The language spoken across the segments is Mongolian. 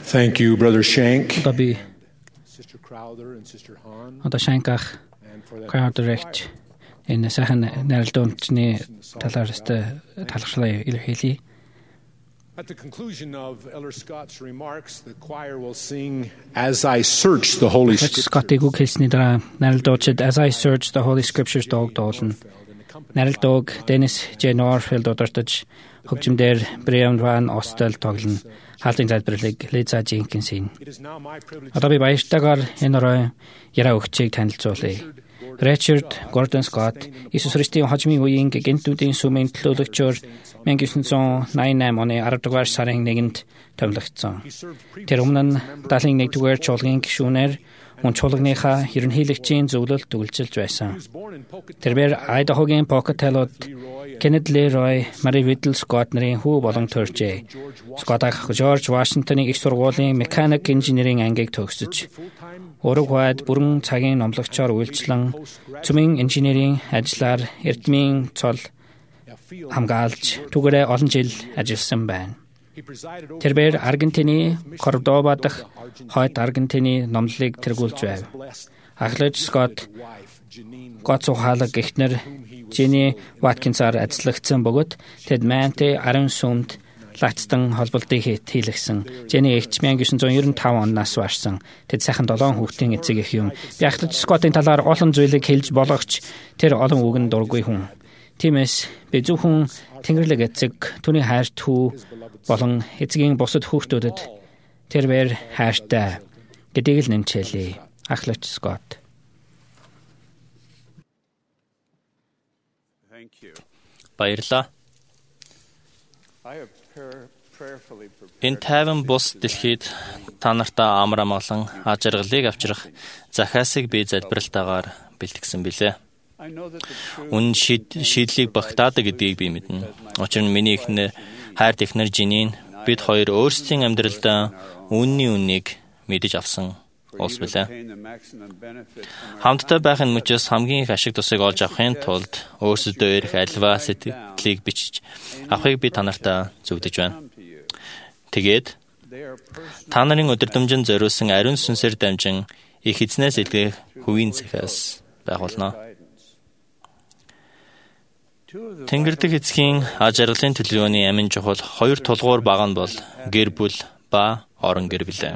Thank you, Brother Shank. Sister Crowther and Sister Hahn. Одоо Шанках Crowder-эгч энэ сайхан найралтуунчны талаараастай талархлаа илэрхийлье. At the conclusion of Elder Scott's remarks, the choir will sing As I Search the Holy Scriptures. Scott-ийг үг хэлсний дараа найралтуучид As I Search the Holy Scriptures дуулна. Найралтууг Dennis J. Norfield удирдах хөгжимдөр Brian Van Ostel тоглоно. Хаалтын залбирлыг Lisa Jenkins-ийн. Одоо би баяртайгаар энэ орой яраа өгчийг танилцуулъя. Richard Gordon Scott Иесус Христийн хожмын үеийн гинтүүдийн сүмийн төлөөлөгчөөр 1988 оны 10 дугаар сарын 1-нд томилогдсон. Тэр өмнө нь 71 дугаар чуулгын гишүүнээр мөн чуулганыхаа ерөнхийлөгчийн зөвлөлд үйлчилж байсан. Тэрээр Айдахогийн Pocatello'д Kenneth Leroy, Mary Whittle Scott нарын хүү болон төржээ. Scott ах George Washington-ийн их сургуулийн Mechanic Engineering ангийг төгсөж, Уругвайд бүрэн цагийн номлогчоор үйлчлэн цөмийн инженерийн ажлаар эрдмийн цол хамгаалж түгээрээ олон жил ажилласан байна. Тэрээр Аргентины Кордоба дахь хойд Аргентины номлолыг тэргүүлж байв. Ахлаж Scott гоцохалаг эхнэр Jenny Watkins-аар ажиллагдсан бөгөөд тэд Manti Арын сүмд Лацтан холболтыг хийлгсэн. Jenny эгч 1995 оноос барсан. Тэд сайхан 7 хүүхдийн эцэг эх юм. Би ахлаж Scott-ийн талаар олон зүйлийг хэлж болгоч тэр олон үгэнд дургүй хүн. Тиймээс би зөвхөн Тэнгэрлэг эцэг түүний хайрт хүү болон эцгийн бусад хүүхдүүдэд тэрээр хайртай гэдгийг л нэмчээлье. Ахлаж Scott. Баярлалаа. Энэ тайван бус дэлхийд та нартаа амар амгалан ажиргалыг авчрах захиасыг би залбиралтайгаар бэлтгэсэн билээ. Үнэн шийдлийг багтаадаг гэдгийг би мэднэ. Учир нь миний эхнэр хайрт эхнэр Жинийн бид хоёр өөрсдийн амьдралдаа үнний үннийг мэдэж авсан улс билээ. Хамтдаа байхын мөчөөс хамгийн их ашиг тусыг олж авахын тулд өөрсдөө ирэх альва сэтгэлийг бичиж авахыг би та нартаа зөвдөж байна. Тэгээд та нарын өдөрдмжин зориулсан ариун сүнсээр дамжин их эзнээс илгээх хувийн захиас байгуулна. Тэнгэрдэх эцгийн аж аргалын төлөвлөгөөний амин чухал 2 тулгуур баг нь бол гэр бүл ба орон гэр билээ.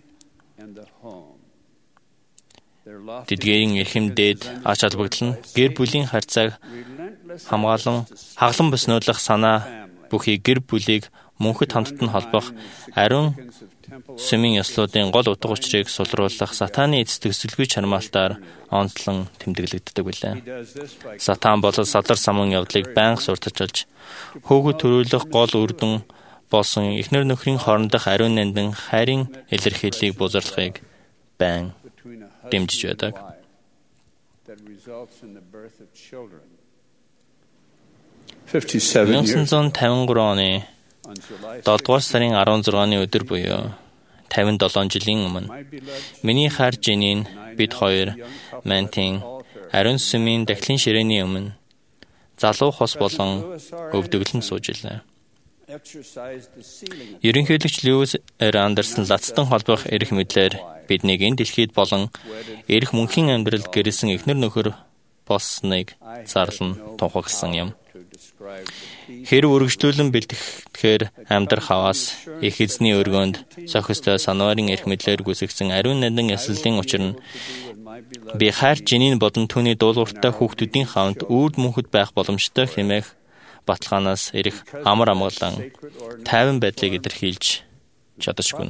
Тэдгээр эрхэм дээд ач холбогдол нь гэр бүлийн харьцааг хаглан бөснөөлөх санаа бүхий гэр бүлийг мөнхөд хамтд нь холбох ариун сүмийн ёслуудын гол утга учирыг сулруулах сатааны эцэс төсөлгүй чармаалтаар онцлон тэмдэглэгддэг билээ. Сатан бол салар самун явдлыг байнга сурталчилж, хөөгд төрүүлэх гол үр дүн болсон эхнэр нөхрийн хоорондох ариун нандин хайрын илэрхийллийг бузарлахыг байн дэмжиж байдаг. 1953 оны 7 дугаар сарын 16-ны өдөр буюу 57 жилийн өмнө миний хайр Жинийн бид хоёр Мантийн ариун сүмийн дахлын ширээний өмнө залуу хос болон өвдөглөн сууж илээ. Ерөнхийлөгч Льюис Р. Андерсон Лацтан холбох эрх мэдлэр биднийг энэ дэлхийд болон эрх мөнхийн амьдралд гэрэлсэн эхнэр нөхөр болсныг зарлан тунхагласан юм. Хэрв үргэлжлүүлэн бэлтгэхээр амьдрах хаваас их эзний өргөнд зохистой санварын эрх мэдлэр гүсгсэн ариун нандин яслалын учир нь би хайр Жинийн болон түүний дуулууртай хүүхдүүдийн хамт үрд мөнхөд байх боломжтой хэмээх баталгаанаас ирэх амар амгалан тайван байдлыг илэрхийлж чадчихгүй.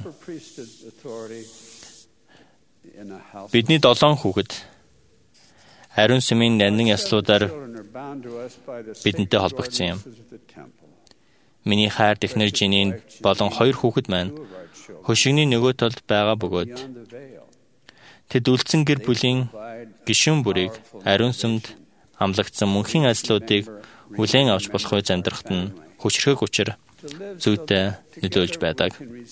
Бидний 7 хүүхэд ариун сүмийн нандин яслуудаар бидэнтэй холбогдсон юм. Миний хайр эхнэр Жинийн болон 2 хүүхэд маань хөшигний нөгөө талд байгаа бөгөөд тэд үлдсэн гэр бүлийн гишүүн бүрийг ариун сүмд амлагдсан мөнхийн ажлуудыг хүлээн авч болох үе амьдрахад нь хүчрхэг учир зүйтэй нөлөөлж байдаг.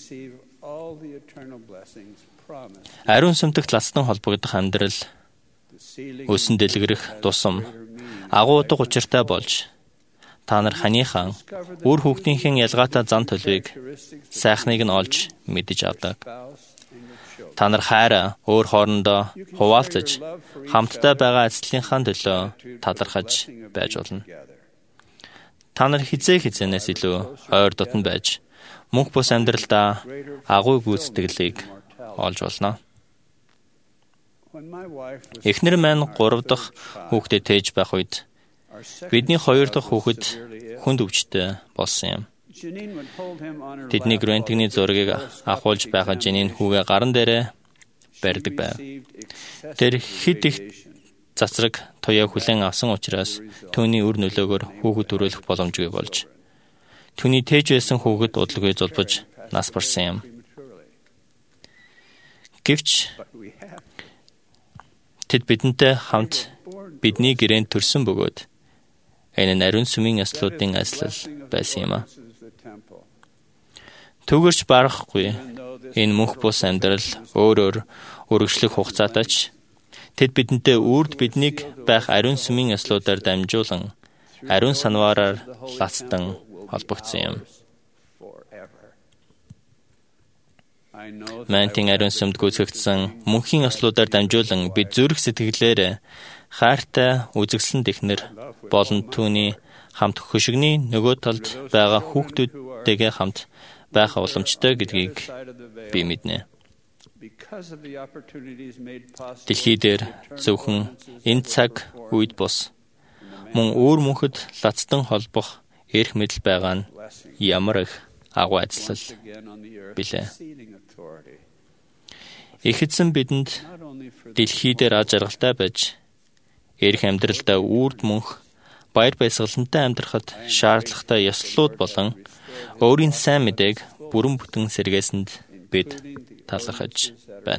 Ариун сүмдэгт лацтан холбогдох амьдрал өсөн дэлгэрэх тусам агуу утга учиртай болж та нар ханийхан үр хүүхдийнхээ ялгаатай зан төлөвийг сайхныг нь олж мэдэж авдаг. Та нар хайраа өөр хоорондоо хуваалцаж хамтдаа байгаа эзлийнхаа төлөө талархаж байж болно. Та нар хизээнээс илүү ойр дотн байж мөнх бус амьдралдаа агуу гүйцэтгэлийг олж болно. Эхнэр маань 3 дахь хүүхдэд тээж байх үед бидний 2 дахь хүүхэд хүнд өвчтэй болсон юм. Тэдний рентгений зургийг авахулж байгаа Женин хүүгээ гаран дээрээ барьдаг байв. Тэр хэд их цацраг туяа хүлээн авсан учраас түүний үр нөлөөгөөр хүүхэд төрүүлэх боломжгүй болж түүний тээж байсан хүүхэд удалгүй зулбаж нас барсан юм. Гэвч тэд бидэнтэй хамт бидний гэрээнд төрсөн бөгөөд энэ ариун сүмийн яслуудын ажил байсан юм а. Түгэрч барахгүй энэ мөнх бус амьдрал өөрөөр үргэлжлэх хугацаатай ч тэд бидэнтэй үрд биднийг байх ариун сүмийн яслуудаар дамжуулан ариун санваараар лацдан холбогдсон юм. Мантин ариун сүмд гүйцэгдсэн мөнхийн яслуудаар дамжуулан бид зүрх сэтгэлээр хайртай үзэгсэлэн технэр болон түүний хамт хөшигний нөгөө талд байгаа хүүхдүүдтэйгээ хамт байх уламжтай гэдгийг би мэднэ. Дэлхий дээр зөвхөн энэ цаг үед бос мөн өөр мөнхөд лацдан холбох эрх мэдэл байгаа нь ямар их агуу ажил билээ. Их эзэн бидэнд дэлхий дээр аз жаргалтай байж эрх амьдралдаа үрд мөнх баяр баясгалантай амьдрахад шаардлагатай ёслолууд болон өөрийн сайн мэдээг бүрэн бүтэн сэргээсэнд бид талархаж байна.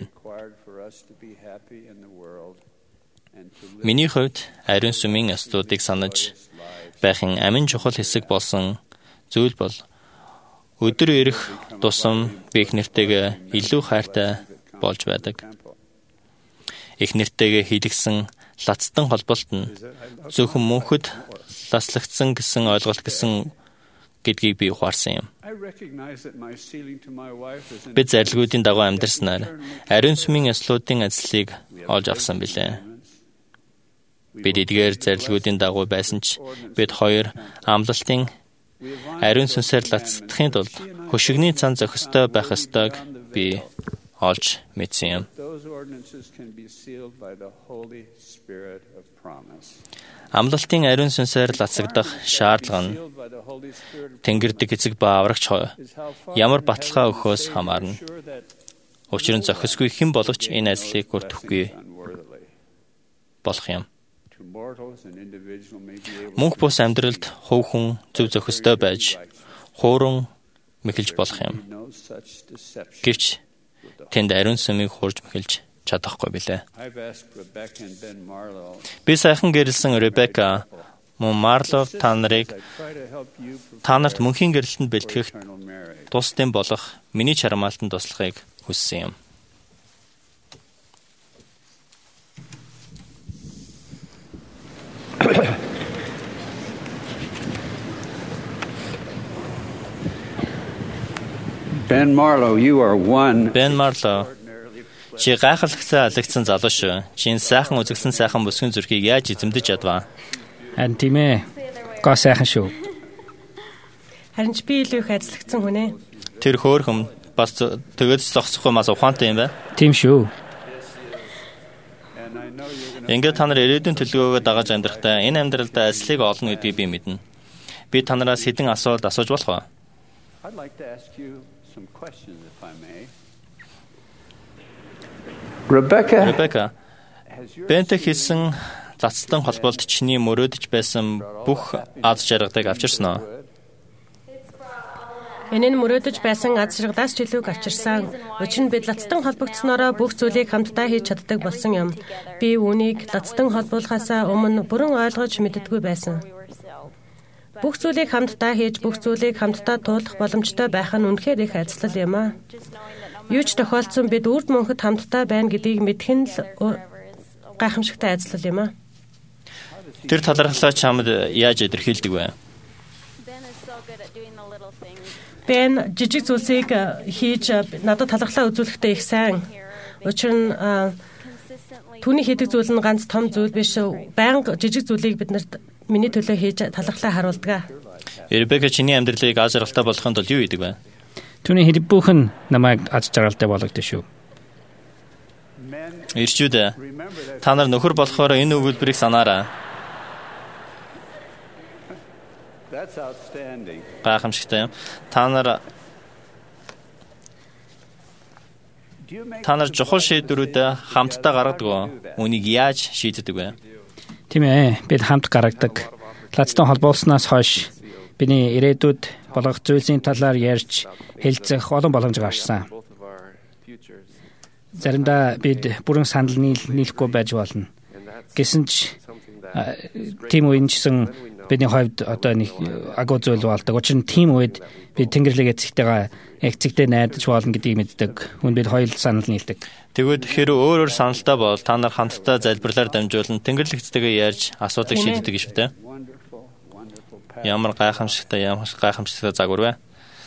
Миний хувьд ариун сүмийн ёслолуудыг санаж байхын амин чухал хэсэг болсон зүйл бол өдөр ирэх тусам би их нэртэйгээ илүү хайртай болж байдаг. Их нэртэйгээ хийлгсэн лацдан холболт нь зөвхөн мөнхөд ласлагдсан гэсэн ойлголт гэсэн гэдгийг би ухаарсан юм. Бид зарилгуудын дагуу амьдарснаар ариун сүмийн яслуудын ажлыг олж авсан билээ. Бид эдгээр зарилгуудын дагуу байсан ч бид хоёр амлалтын ариун сүнсээр лацдахын тулд хөшигний цан зохистой байх ёстойг би олж мэдсэн юм. Амлалтын ариун сүнсээр лацагдах шаардлага нь Тэнгэрдэг эцэг ба аврагч ямар баталгаа өгөхөөс хамаарна. Учир нь зохисгүй хэн боловч энэ ажлыг хүртэхгүй болох юм. Мөнх бус амьдралд хувь хүн зөв зохистой байж хууран мэхэлж болох юм. Гэвч тэнд ариун сүмийг хурж мэхэлж чадахгүй билээ. Би сайхан гэрэлсэн Ребека мөн Марло та нарт мөнхийн гэрэлтэнд бэлтгэх тусдын болох миний чармаалтанд туслахыг хүссэн юм. Ben Marlow, you are one. Ben Marlow, чи гайхалтай алагдсан залуу шүү. Чин сайхан үзэгсэн сайхан бүсгүйн зүрхийг яаж эзэмдэж чадваа? Харин тийм ээ. Гоо сайхан шүү. Харин ч би илүү их ажиллагдсан хүн ээ. Тэр хөөрхөн бас тэгээд зогсохгүй мас ухаантай юм байна. Тийм шүү. Ингээд та нар ирээдүйн төлөвлөгөөгөө дагаж амьдрахдаа энэ амьдралдаа ажлыг олно гэдгийг би мэднэ. Би та нараас хэдэн асуулт асууж болох уу? Ребека, Бентэй хийсэн лацдан холболт чиний мөрөөдөж байсан бүх аз жаргалыг авчирсан уу? Энэ нь мөрөөдөж байсан аз жаргалаас ч илүү авчирсан. Учир нь бид лацдан холбогдсноороо бүх зүйлийг хамтдаа хийж чаддаг болсон юм. Би үүнийг лацдан холбуулахаасаа өмнө бүрэн ойлгож мэддэггүй байсан. Бүх зүйлийг хамтдаа хийж, бүх зүйлийг хамтдаа туулах боломжтой байх нь үнэхээр их ажил юм аа. Юу ч тохиолдсон бид үрд мөнхөд хамтдаа байна гэдгийг мэдэх нь л гайхамшигтай ажил юм аа. Тэр талархлаа чамд яаж илэрхийлдэг вэ? Бэн жижиг зүйлсийг хийж надад талархлаа үзүүлэхдээ их сайн. Учир нь түүний хийдэг зүйл нь ганц том зүйл биш. Байнга жижиг зүйлийг биднэрт миний төлөө хийж талархлаа харуулдаг. Ребека чиний амьдралыг аз жаргалтай болгохын тулд юу хийдэг вэ? Түүний хэрэг бүхэн намайг аз жаргалтай болгодог шүү. Ирчүүд та нар нөхөр болохоор энэ өгүүлбэрийг санаарай. Гайхамшигтай юм. Та нар чухал шийдвэрүүдээ хамтдаа гаргадаг уу? Үнийг яаж шийддэг вэ? Тийм ээ, бид хамт гаргадаг. Лацтан холбооснаас хойш бидний ирээдүйд болох зүйлсийн талаар ярьж хэлцэх олон боломж гарсан. Заримдаа бид бүрэн санал нийлэхгүй байж болно. Гэсэн ч тийм үеийнсэн бидний хувьд одоо нэг агуу зүйл болдог. Учир нь тийм үед бид Тэнгэрлэг эцэгтэй найдаж болно гэдгийг мэддэг. Хүн бид хоёул санал нийлдэг. Тэгвэл хэрэг өөр саналтай бол та нар хамтдаа залбирлаар дамжуулан Тэнгэрлэг эцэгтэйгээ ярьж асуудлыг шийддэг шүү дээ. Ямар гайхамшигтай загвар вэ?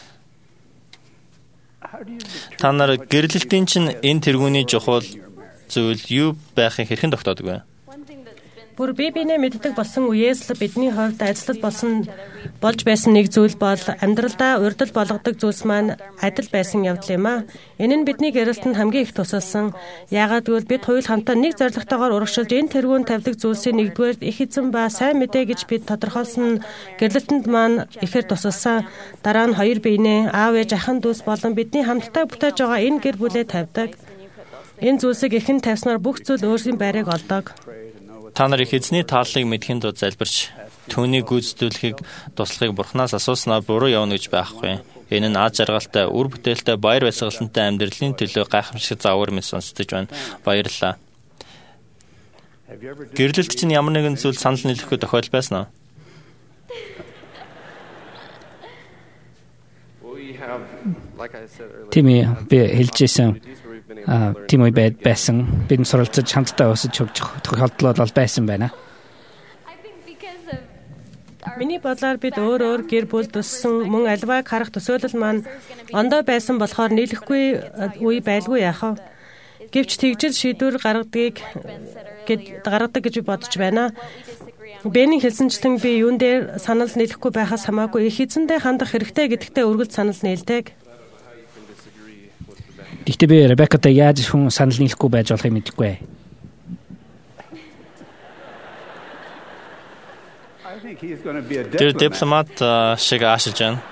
Та нар гэрлэлтийн чинь энэ тэргүүний чухал зүйл юу байхыг хэрхэн тогтоодог вэ? Бүр бибинэ мэддэг болсон үеэс л бидний хувьд ажиллалт болж байсан нэг зүйл бол амьдралдаа урдл болгодог зүйлс маань адил байсан явдал юм а. Энэ нь бидний гэрэлтэнд хамгийн их тусалсан. Яагаад гэвэл бид хоёул хамтаа нэг зорилготойгоор урагшилж энэ тэргүүнд тавьдаг зүйлсийн нэгдүгээр их эзэн ба сайн мэдээ гэж бид тодорхойлсон гэрэлтэнд маань ихээр тусалсан. Дараа нь хоёр биенээ аав ээж ахын дүүс болон бидний хамтдаа бүтээж байгаа энэ гэр бүлээ тавьдаг. Энэ зүйлсийг ихэн тавьснаар бүх зүйл өөрийн байрыг олдог. Та нар их эзний тааллыг мэдхийн тулд залбирч түүнийг гүйцэтгүүлэхийг туслахыг Бурханаас асууснаар буруу явна гэж байхгүй. Энэ нь аз жаргалтай, үр бүтээлтэй, баяр баясгалантай амьдралын төлөө гайхамшиг загвар мэт сонсдож байна. Баярлалаа. Гэрлэлт чинь ямар нэгэн зүйл санал нийлэхгүй тохиол байсан уу? Тийм би хэлжсэн. Тийм үе байсан. Бид суралцаж хамтдаа өсөж хөгжих тохиолдлууд бол байсан байна. Миний бодлоор бид өөр гэр бүл төссөн мөн альваг харах төсөөлөл маань ондоо байсан болохоор нийлэхгүй үе байлгүй яах вэ? Гэвч тэгжил шийдвэр гаргадаг гэж бодож байна. Бэний хэлсэнчлэн би юун дээр санал нийлэхгүй байхаас хамаагүй их эзэндээ хандах хэрэгтэй гэдэгтээ үргэлж санал нийлдэг. Гэхдээ би Ребекатай яаж хүн санал нийлэхгүй байж болохыг мэдэхгүй. Тэр дипломат шиг аашиж байна.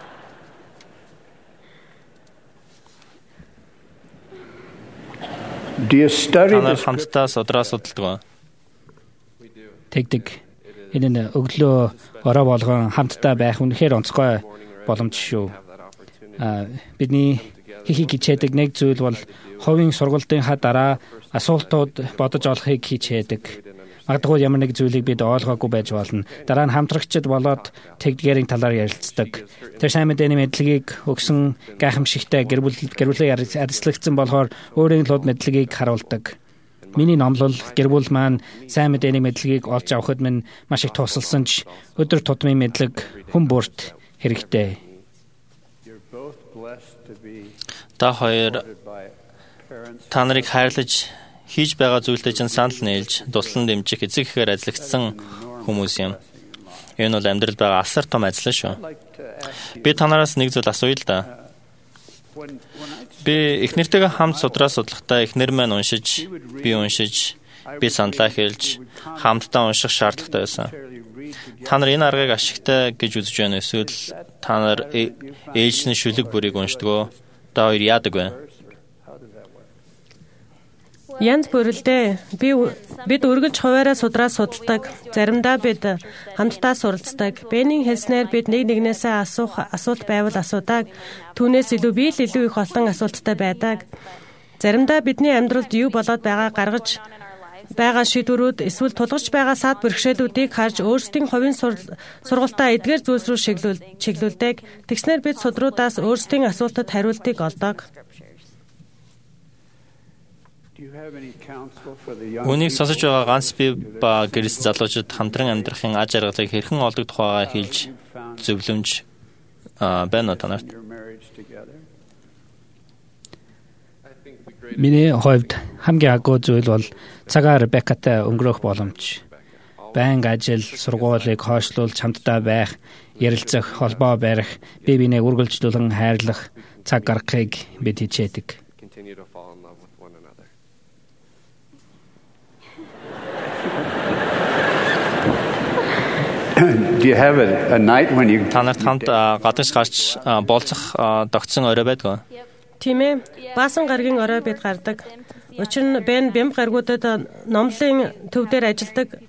Та нар хамтдаа судалдаг. Тэгдэг. Энэ нь өглөө ороо болгон хамтдаа байх үнэхээр онцгой боломж шүү. Бидний хийхийг хичээдэг нэг зүйл бол хувийн сургалтын дараа асуултууд бодож олохыг хичээдэг. Магадгүй ямар нэг зүйлийг бид ойлгоогүй байж болно. Дараа нь хамтрагчид болоод тэгдгээрийн талаар ярилцдаг. Тэр сайн мэдээний мэдлэгийг өгсөн гайхамшигтай гэр бүлийн арслагдсан болохоор өөрийн луд мэдлэгийг харуулдаг. Миний номлол гэр бүл маань сайн мэдээний мэдлэгийг олж авахд минь маш их тусалсан ч өдөр тутмын мэдлэг хүн бүрт хэрэгтэй. Та хоёр та нарыг хайрлаж хийж байгаа зүйлтэй чинь санал нийлж туслан дэмжих эцэг ихээр ажиллагдсан хүмүүс юм. Энэ бол амьдрал байгаа асар том ажил шүү. Би танараас нэг зүйл асууя л да. Би эхнэртэйгээ хамт судлахдаа эхнэр маань уншиж, би саналаа хэлж хамтдаа унших шаардлагатай байсан. Та нар энэ аргыг ашигтай гэж үзэж байна эсвэл та нар ээлжийн шүлэг бүрийг уншдаг уу? Та хоёр яадаг вэ? Янз бүрэлдээ. Бид үргэлж хуваараа судалдаг. Заримдаа бид хамтдаа суралцдаг. Бэний хэлснээр бид нэгнээсээ асуулт байвал асуудаг. Түүнээс илүү би л илүү их олон асуулттай байдаг. Заримдаа бидний амьдралд юу болоод байгааг гаргаж байгаа шийдвэрүүд эсвэл тулгарч байгаа саад бэрхшээлүүдийг харж өөрсдийн хувийн сургалтаа эдгээр зүйлс рүү чиглүүлдэг. Тэгснээр бид судруудаас өөрсдийн асуултад хариултыг олдог. Үнийг сонсож байгаа ганц би ба гэрээс залуучууд хамтран амьдрахын аз жаргалыг хэрхэн олдог тухайгаа хэлж зөвлөмж байна уу та нарт? Миний хувьд хамгийн агуу зүйл бол цагаар Ребекатай өнгөрөх боломж. Байнга ажил, сургуулийг хойшлуулж хамтдаа байх, ярилцах, холбоо барих, бие биенээ үргэлжлүүлэн хайрлах цаг гаргахыг бид хичээдэг. Do you have a night when you Та нарт хамт гадагш гарч болцох тогтсон орой байдгаа? Тийм ээ. Баасан гаргийн орой бид гардаг. Учир нь Бен бямб гаргуудад номлын төв дээр ажилладаг.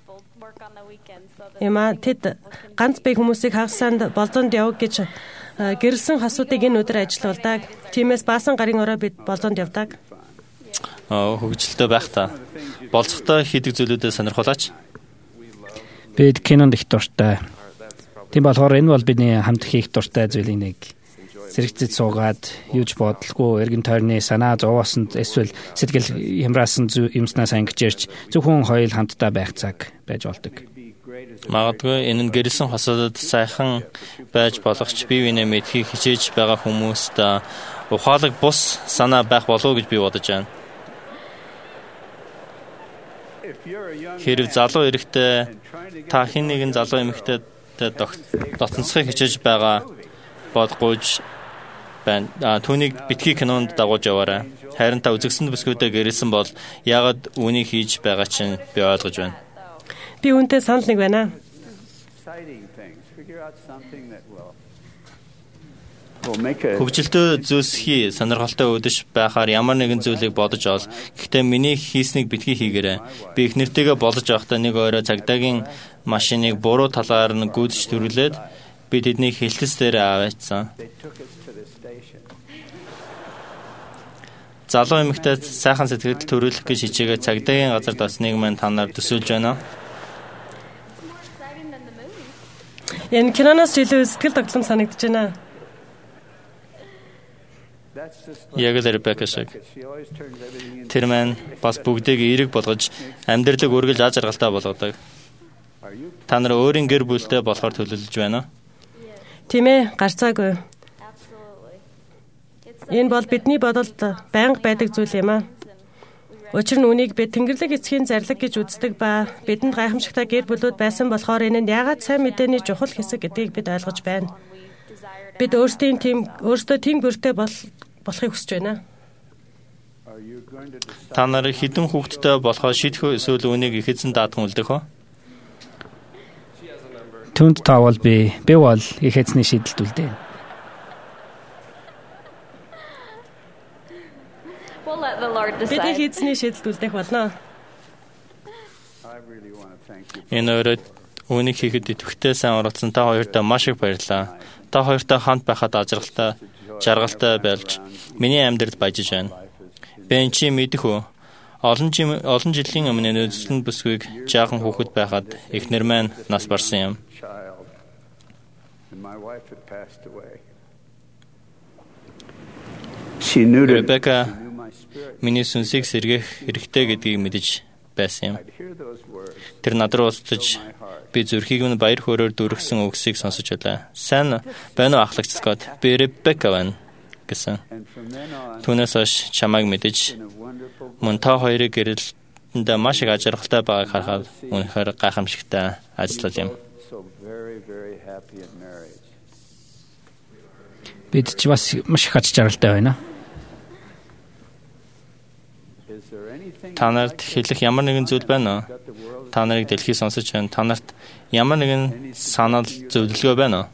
Тэд ганц бие хүмүүсийг хагас санд болзоонд явах гэж гэрэлсэн хасуудыг энэ өдөр ажиллуулдаг. Тиймээс баасан гарын орой бид болзоонд явдаг. Хөгжилтэй байх та. Болцохдоо хийдэг зүйлүүдээ сонирхуулаач. Бид кинонд их дуртай. Тийм болохоор энэ бол бидний хамт хийх дуртай зүйлийн нэг. Зэрэгцэж суугаад, юуж бодлого, эргэн тойрны санаа зовоосонд эсвэл сэтгэл хямраасан юмснаас ангижирч зөвхөн хоёул хамтдаа байх цаг байж болдог. Магадгүй энэ нь гэрэлсэн хосуудад сайхан байж болохч бие биенээ мэдхийг хичээж байгаа хүмүүст ухаалаг бус санаа байх болов уу гэж би бодож байна. Хэрэг залуу эрэгтэй та хэн нэгэн залуу эмэгтэйтэй дотносхийг хичээж байгаа бодгооч байна. Түүнийг битгий кинонд дагуулж яваарай. Харин та үзэгсэн бүсгүүдээ гэрэлсэн бол яагаад үүнийг хийж байгаа чинь би ойлгож байна. Би үнтэй санал нэг байна. Хөгжилтэй зүйлсхий сонирхолтой өдөж байхаар ямар нэгэн зүйлийг бодож ол. Гэхдээ миний хийснийг битгий хийгээрэй. Би их нэртэйгээ болж байхдаа нэг орой цагдаагийн машиныг буруу талаар нь гүйдэж төрүүлээд би тэднийг хилтэс дээр аваачсан. Залуу эмэгтэй сайхан сэтгэл төрүүлэх гэж хичээгээ цагдаагийн газар досныг мань та нар төсөөлж байна. Энэ киноноос илүү сэтгэл тогтлом санагдаж байна. Яг л Ребека шиг. Тэр маань бас бүгдийг эерэг болгож амьдралыг үргэлж аз жаргалтай болгодог. Та нар өөрийн гэр бүлтэй болохоор төлөвлөж байна уу? Тийм ээ, гарцаагүй. Энэ бол бидний бодолд байнга байдаг зүйл юм аа. Учир нь үнийг бид Тэнгэрлэг эцгийн зарлаг гэж үздэг ба бидэнд гайхамшигтай гэр бүлүүд байсан болохоор энэ нь яагаад сайн мэдээний чухал хэсэг гэдгийг бид ойлгож байна. Бид өөрсдөө тийм бүртэй болохыг хүсэж байна. Та нар хэдэн хүүхэдтэй болохоо шийдэх эсвэл үнийг их эзэн даатхан үлдэх үү? Түнд таавал би бол их эзний шийдэлд үлдээ. Бид их эзний шийдэлд үлдэх болно. Энэ өрөөд үнийг хийхэд идэвхтэй сайн оролцсон та хоёртаа маш их баярлалаа. Та хоёртой хамт байхад ажралтай, жаргалтай болж миний амьдралд баяжиж байна. Бэн чи мэдэх үү? Олон жилийн өмнө нөөцлөн бүсгүйг жаахан хүүхэд байхад эхнэр маань нас барсан юм. Ребека миний сүнсийг сэргээх хэрэгтэй гэдгийг мэдэж байсан юм. Тэр над руу устж би зүрхийг нь баяр хөөрөөр дүрхсэн үгсийг сонсож байлаа. Сайн байна уу ахлагч Скот? Би Ребека байна гэсэн. Түүнээс хойш чамайг мэдэж мөн та хоёрыг гэрэлтэнд маш их ажиргалтай байгааг харахад үнэхээр гайхамшигтай ажиллал юм. Бид ч бас маш их аж жаргалтай байна. Та нарт хэлэх ямар нэгэн зүйл байна уу? Та нарыг дэлхий сонсож байна. Та нарт ямар нэгэн санал зөвлөгөө байна уу?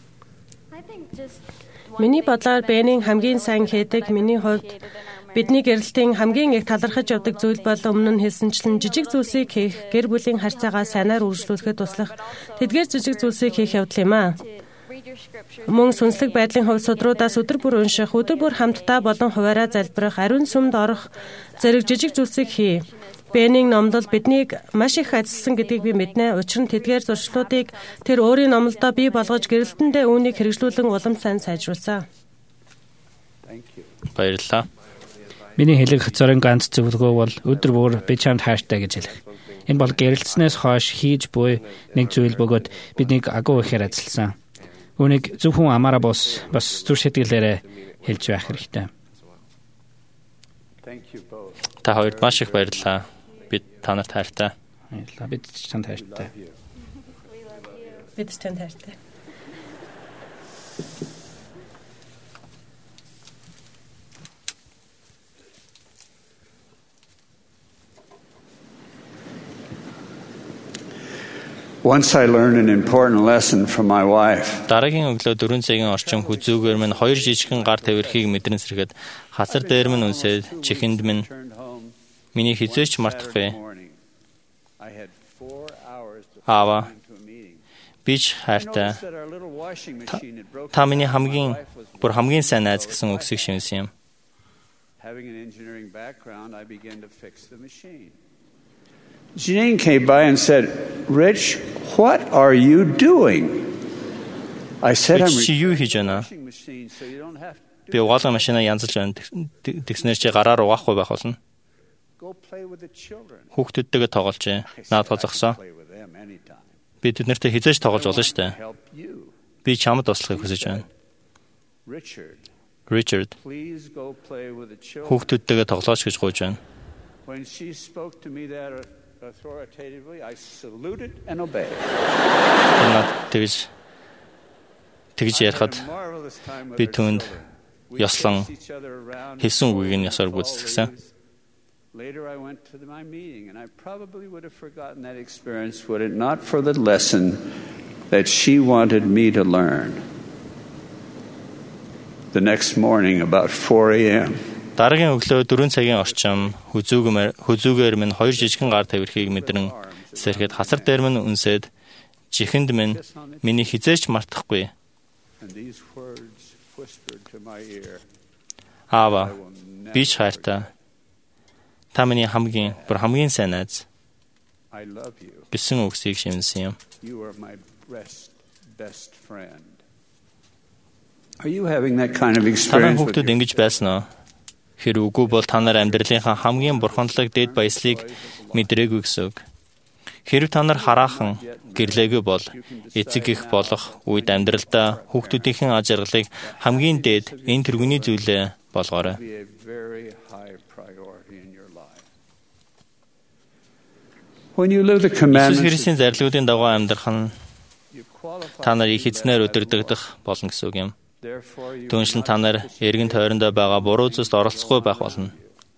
Миний бодлоор Бенийн хамгийн сайн хийдэг миний хувьд бидний гэрэлтийн хамгийн их талархаж явдаг зүйл бол өмнө нь хэлсэнчлэн жижиг зүйлсийг хийх, гэр бүлийн харьцаагаа сайнаар үргэлжлүүлэхэд туслах тэдгээр жижиг зүйлсийг хийх явдал юм аа. Мөн сүнслэг байдлын хувьд судруудаас өдөр бүр унших, өдөр бүр хамтдаа болон хуваараа залбирах, ариун сүмд орох зэрэг жижиг зүйлсийг хий. Бенийн номлол биднийг маш их ажилласан гэдгийг би мэднэ. Учир нь тэдгээр зуршлуудыг тэр өөрийн номлолдоо бий болгож гэрэлтэндээ үүнийг хэрэгжүүлэн улам сайн сайжруулсан. Баярлалаа. Миний хэлэх зорин ганц зөвлөгөө бол өдөр бүр би чамд хайртай гэж хэлэх. Энэ бол гэрэлтснээс хойш хийж буй нэг зүйл бөгөөд биднийг агуу ихээр ажилласан. Үүнийг зөвхөн амаараа бас зүр сэтгэлээрээ хэлж байх хэрэгтэй. Та хоёрт маш их баярлалаа. Бид та нарт хайртай. Баярлалаа. Бид ч танд хайртай. Бид ч танд хайртай. Once I learned an important lesson from my wife. Дараагийн өглөө 4 цагийн орчим хүзүүгээр минь 2 жижигхэн гар тавирхийг мэдрэн сэргээд хасар дээр минь үнсээд чихэнд минь миний хизээч мартахгүй. Аава бич хайртай. Та миний хамгийн сайн найз гэсэн үгсийг шивсэн юм. Having an engineering background, I began to fix the machine. Janine came by and said, "Rich, what are you doing?" I said, "I'm repairing machine, so you don't have to." Би угаалгын машинаа янзалж байна. Тэгснээр чи гараар угаахгүй байх болно. Go play with the children. Хүүхдүүдтэйгээ тоглож наадгаа зогсоо. Би тэднэртэй хизээж тоглож болно шүү дээ. Би чамд туслахыг хүсэж байна. Richard, хүүхдүүдтэйгээ тоглооч гэж гуйж байна. When she spoke to me that authoritatively, I saluted and obeyed. Тэгж ярихад би түүнд ёслон хэлсэн үгийг нь ёсоор гүйцэтгсэн. Later I went to my meeting and I probably would have forgotten that experience were it not for the lesson that she wanted me to learn. The next morning about 4 a.m. Дараагийн өглөө 4 цагийн орчим хүзүүгээр минь 2 жижигхэн гар тавирхийг мэдрэн сэрхэд хасар дээр минь үнсээд чихэнд минь миний хизээч мартахгүй. Аава бич хайртай. Та миний хамгийн сайн найз. Гэсэн үгсийг шивсэн юм. Are you having that kind of experience? Хүүхдүүд ингэж байсан уу? Хэрэг үгүй бол та нар амьдралынхаа хамгийн бурханлаг дэд баяслыг мэдрээгүй гэсэн үг. Хэрэг та нар хараахан гэрлээгүй бол эцэг их болох үед амьдралдаа хүүхдүүдийн аж аргалыг хамгийн дээд энэ тэргүүний зүйлээ болгоорой. Иесус Христийн зарлигуудын дагуу амьдрах нь та нарыг эзнээр өдөрдөгдөх болно гэсэн үг юм. Түүнчлэн та нар эргэн тойрондоо байгаа буруу зүйлд оролцохгүй байх болно.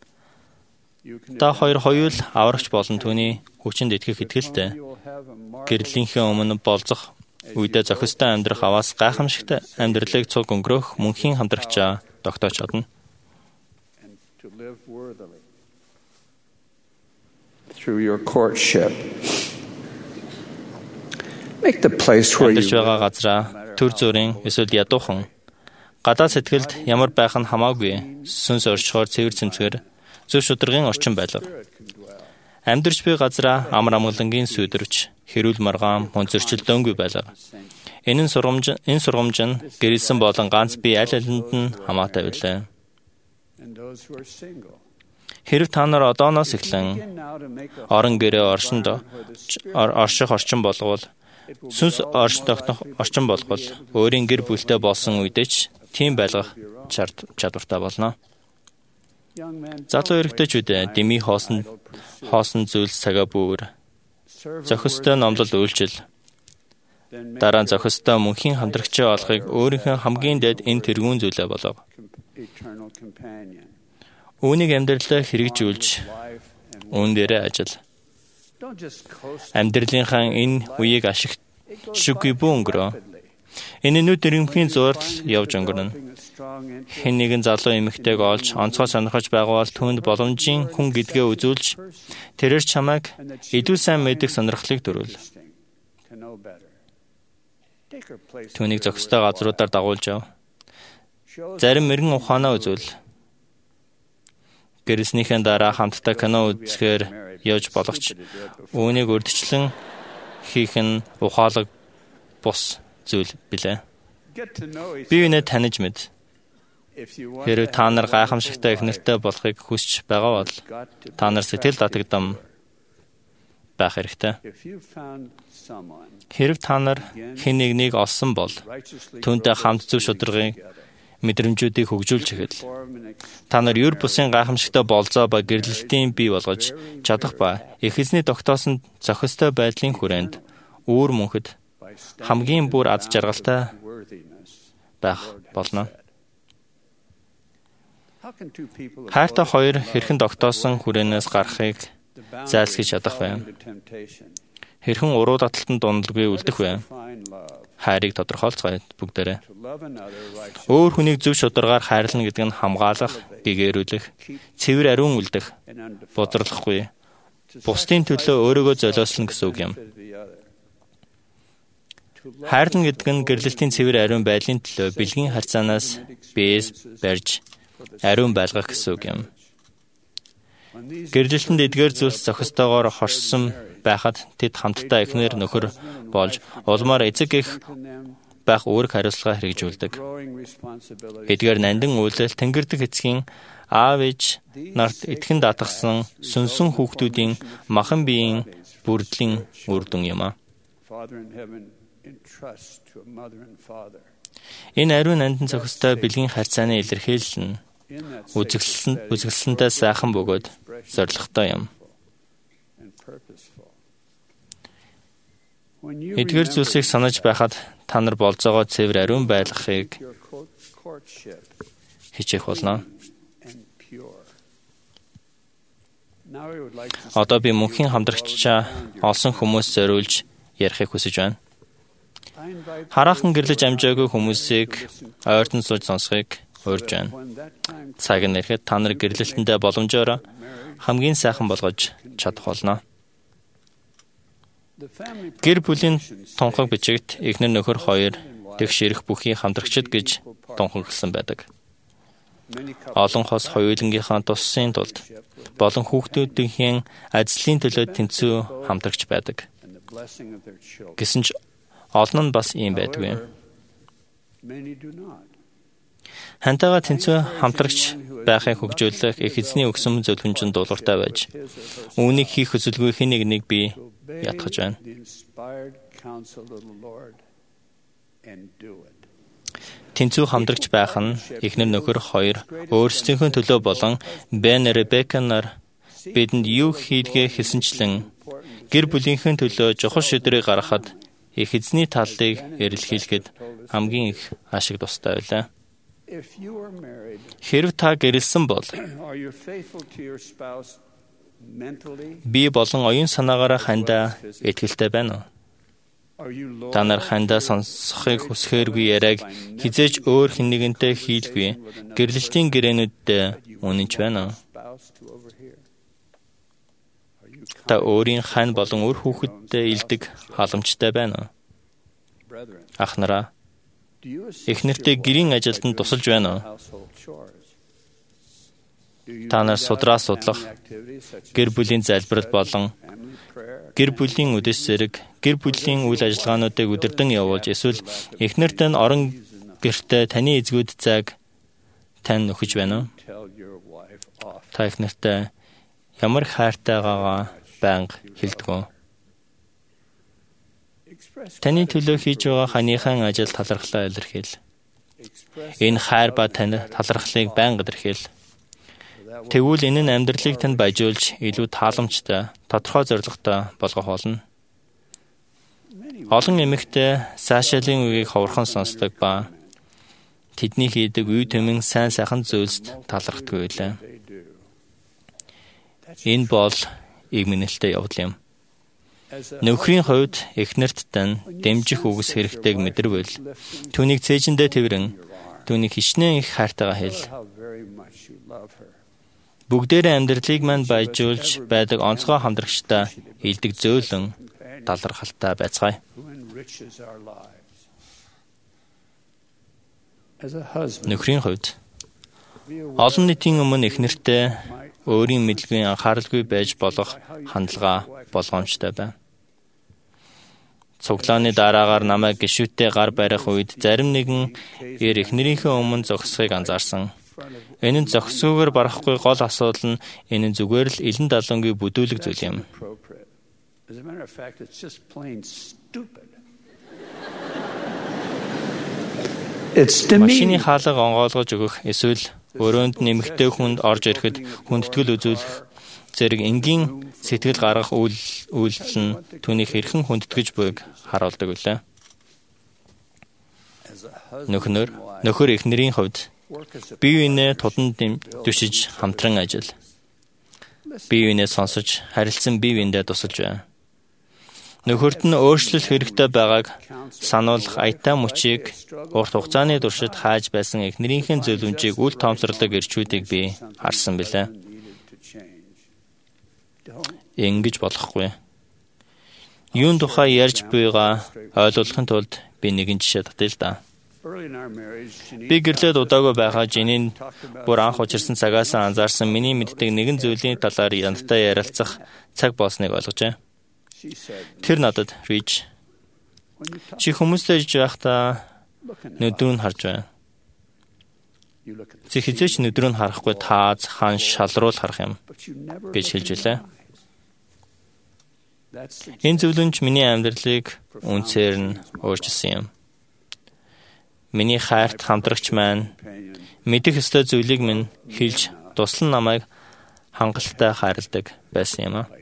Та хоёр хоёул аврагч болон түүний хүчинд итгэх итгэлтэй. Гэрлийнхээ өмнө болзох үедээ зохистой амьдрах аваас гайхамшигтай амьдралыг цуг өнгөрөх мөнхийн хамтрагчаа тогтоож чадна. Through your courtship. Make the place where you байгаа газраа төр зүрийн эсвэл ядуухан гадаад сэтгэлд ямар байх нь хамаагүй сүнс оршихоор цэвэр цэмцгээр зөв шударгын орчин байлга. Амьдарч буй газраа амар амгалангийн сүдэрч хэрүүл маргаан мөнзөрчил дөнгөй байлга. Энэ сургамж нь гэрэлсэн болон ганц бие аль алинд нь хамаатай билээ. Хэрэг та нар одооноос эхлэн орон гэрээ орших орчин болгоул сүнс орчин болгол өөрийн гэр бүлтэй болсон үедээ ч тийм байлгах чадвартай болно. Залуу эрэгтэйчүүд дэмий хоосон зүйлс цагаа бүүр зохистой номлол үйлчил дараа нь зохистой мөнхийн хамтрагчаа олохыг өөрийнхөө хамгийн дээд энэ тэргүүн зүйлээ болгов. Үүнийг амьдралаа хэрэгжүүлж үүн дээрээ ажил. Амьдралынхаа энэ үеийг ашиггүй бүү өнгөрөө. Энэ нүд нэрмхийн зурлал явж өнгөрнө. Хэн нэгэн залуу эмэгтэйг олж онцгой сонирхож байгавал түүнд боломжийн хүн гэдгээ үзүүлж тэрээр чамайг илүү сайн мэдэх сонирхлыг төрүүл. Түүнийг зохистой газруудаар дагуулж яв. Зарим мэрэгэн ухаанаа үзүүл. Гэрлснийхэн дараа хамтдаа кино үзэхээр явж болохч үүнийг урьдчилан хийх нь ухаалаг бус зүйл билээ. Биеийг таньж мэд. Хэрэг та нар гайхамшигтай их нэртэй болохыг хүсч байгаа бол та нар сэтгэл татагдам байх хэрэгтэй. Хэрв та нар хэн нэгнийг олсон бол түүнтэй хамт зөв шударгыг мэдрэмжүүдийг хөгжүүлж эхэл. Та нар юр бусын гайхамшигтай болзоо ба гэрлэлтийн бий болгож чадах ба их эзний тогтоосон зохистой байдлын хүрээнд үүр мөнхөд хамгийн бүр аз жаргалтай байх болно. Хайртай хоёр хэрхэн тогтоосон хүрээнээс гарахыг зайлсхийж чадах вэ? Хэрхэн уруу таталтанд дундалгүй үлдэх вэ? Хайрыг тодорхойлцгоё бүгдээрээ. Өөр хүнийг зөв шударгаар хайрлана гэдэг нь хамгаалах, гэгээрүүлэх, цэвэр ариун үлдэх, бузарлахгүй, бусдын төлөө өөрийгөө золиослно гэсэн үг юм. Хайрлана гэдэг нь гэрлэлтийн цэвэр ариун байдлын төлөө бэлгийн харьцаанаас биеэс барьж ариун байлгах гэсэн үг юм. Гэрлэлтэнд эдгээр зүйлс зохистойгоор хоршсон байхад тэд хамтдаа эхнэр нөхөр болж улмаар эцэг их байх үүрэг хариуцлага хэрэгжүүлдэг. Эдгээр нандин үйлдэл тэнгэрдэх эцгийн аав ээж нарт итгэн даатгсан сүнсэн хүүхдүүдийн махан биеийн бүрдлийн үр дүн юм а. Энэ ариун нандин зохистой бэлгийн харьцааны илэрхийлэл нь үзэсгэлэнтэй сайхан бөгөөд зоригтой юм. Эдгээр зүйлсийг санаж байхад та нар болзоогоо цэвэр ариун байлгахыг хичээх болно. Одоо би мөнхийн хамтрагчаа олсон хүмүүс зориулж ярихыг хүсэж байна. Хараахан гэрлэж амжаагүй хүмүүсийг ойртон сууж сонсхийг урьж байна. Цаг нь ирэхэд та нар гэрлэлтэндээ боломжоор хамгийн сайхан болгож чадах болно. Гэр бүлийн тунхаг бичигт эхнэр нөхөр хоёр тэгш ирэх бүхий хамтрагчид гэж тунхагласан байдаг. Олон хос хоёулангийнхаа туссын тулд болон хүүхдүүдийн ажлын төлөө тэнцүү хамтрагч байдаг. Гэсэн ч олон нь бас ийм байдгүй. Хантайгаа тэнцүү хамтрагч байхыг хөгжүүлэх их эзний өгсөн зөвлөмжөнд дуулууртай байж үүнийг хийх хүсэлгүй хэн нэгнийг би ятгах байна. Тэнцүү хамтрагч байх нь эхнэр нөхөр хоёр өөрсдийнхөө төлөө болон Бен Ребека нар бидэнд юу хийдгээ хэлсэнчлэн гэр бүлийнхээ төлөө чухал шийдвэрийг гаргахад их эзний талыг эрэлхийлэхэд хамгийн их ашиг тустай байлаа. Хэрв та гэрэлсэн бол би болон оюун санаагаар хандаа итгэлтэй байна уу? Та нар хандаа сонсохыг хүсэхээргүй яриаг хизээж өөр хэн нэгэнтэй хийлгүй гэрлэлтийн гэрээнүүддээ үнэнч байна уу? Та өөрийн хань болон үр хүүхэдтэй илдэг халамжтай байна уу? Ахнараа эхнэртэй гэрийн ажилд нь тусалж байна уу? Та нар судраа судлах, гэр бүлийн залбирал болон гэр бүлийн үдэс зэрэг, гэр бүлийн үйл ажиллагаануудыг өдөрдөн явуулж эсвэл эхнэртэй нь орон гэртээ таны эзгүүд цаг тань нөхөж байна уу? Та эхнэртэй ямар хайртайгаа банг хэлдэг. Таны төлөө хийж байгаа ханыхан ажил талархлаа илэрхийл. Энэ хайр ба танд талархлыг байнга илэрхийл. Тэгвэл энэ нь амьдралыг танд баяжуулж, илүү тааламжтай, тодорхой зорилготой болгох болно. Олон эмэгтэй цаашаалын үгийг ховорхон сонсдог ба тэдний хийдэг үе тэмэн сайн сайхан зүйлсд талархдаг байлаа. Энэ бол игмэнэлтэй явдал юм. Нөхрийн хувьд эхнэрт тань дэмжих үгс хэрэгтэйг мэдэрвэл түүнийг цээжиндээ тэрэн түүнийг хичнээн их хайртайгаа хэл. Бүгдээрээ амьдралыг манд баяжуулж байдаг онцгой хамтрагчтай илдэг зөөлөн талархалтай байцгаая. Нөхрийн хувьд олон нийтийн өмнө эхнэртэй өөрийн мэдлэгийн анхааралгүй байж болох хандлага болгоомжтой байна. Цуглааны дараагаар намайг гишүүтээ гар барих үед зарим нэгэн эхнэрийнхээ өмнө зогсохыг анзаарсан. Энэ нь зогсгүйгээр барахгүй гол асуудал нь энэ зүгээр л элен далангийн бүдүүлэг зүйл юм. As a matter of fact, it's just plain stupid. It's Машины demeaning. хаалга онгойлгож өгөх эсвэл өрөөнд нэмэгтэй хүнд орж ирэхэд хүндэтгэл үзүүлэх зэрэг энгийн сэтгэл гаргах үйлдэл нь түүнийг хэрхэн хүндэтгэж буйг харуулдаг билээ. Нөхөр эхнэрийн хувьд бие биенээ туданд түшиж хамтран ажил. Бие биенээ сонсож харилцан бие биендээ тусалж байна. Нөхөрт нь өөрчлөлт хэрэгтэй байгааг сануулах аятаа мөчийг урт хугацааны туршид хааж байсан эхнэрийнхээ зөвлөмжийг үл тоомсорлог ирчүүдийг би харсан билээ. Ингэж болохгүй. Юун тухай ярьж буйгаа ойлгохын тулд би нэгэн жишээ татъя л да. Би гэрлээд удаагүй байхаа Жинийн бүр анх учирсан цагаас анзаарсан миний мэддэг нэгэн зүйлийн талаар янзтай ярилцах цаг болсныг ойлгожээ. Тэр надад Рич чи хүмүүстэй иж байхдаа нүдрүү нь харж байна. Чи хизээч нүдрүү нь харахгүй тааз хан шалруул харах юм гэж хэлж байлаа. Энэ зөвлөмж миний амьдралыг үнцээр нь өөрчилсөн юм. Миний хайрт хамтрагч маань мэдэх ёстой зүйлийг минь хэлж туслан намайг хангалттай хайрладаг байсан юм аа.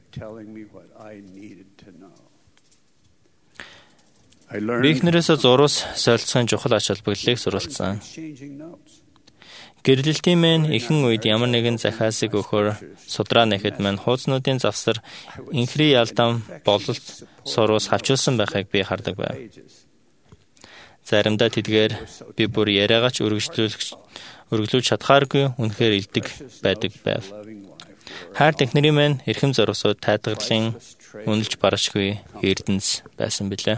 Би эхнэрээсээ зурус солилцохын чухал ач холбогдлыг суралцсан. Гэрлэлтийн мэн ихэнх үед ямар нэгэн захиасыг өгөхөөр судраа нэхэд мань хуузнуудын завсар инхри ялдам бололт сурус хавчулсан байхыг би хардаг байв. Заримдаа тэдгээр би бүр яриагач өргөжлүүлж чадхааргүй үнэхээр илдэг байдаг байв. Хайр технэрийн мэн эрхэм зоросууд тайлгарлын үнэлж барашгүй эрдэнэс байсан билээ.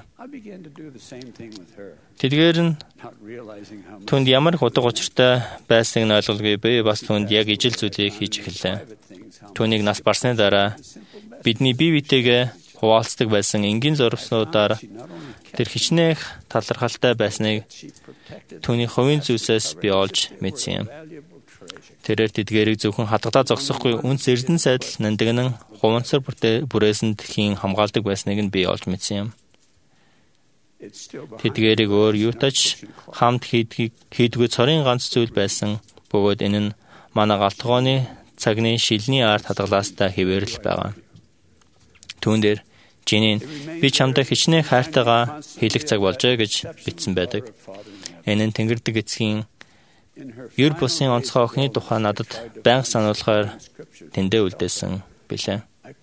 Тэдгээр нь түнд ямар хутга учиртай байсныг нь ойлгохгүй би бас түнд яг ижил зүйлийг хийж эхэллээ. Түүнийг нас барсны дараа бидний бие биетэйгээ хуваалцдаг байсан энгийн зорилгоудаар тэр хичнээн талархалтай байсныг түүний хувийн зүйлсээс би олж мэдсэн юм. Тэрээр тэдгээрийг зөвхөн хадгалаа зогсохгүй үнс эрдэнэ сайдал нандинан хуванцар бүрээсэнд хийн хамгаалдаг байсныг нь би олж мэдсэн юм. Тэдгээрийг өөр юутач хамт хийдгүй цорын ганц зүйл байсан бөгөөд энэ нь манай галтгооны цагны шилний арт хадгалаастай хэвээрэл байгаа. Түүн дээр Жинийн би чамтай хичнээн хайртайгаа хэлэх цаг болжээ гэж бичсэн байдаг. Энэ нь Тэнгэрдэг эцгийн ер бусын онцгой охины тухай надад байнга сануулахаар тэндээ үлдээсэн билээ.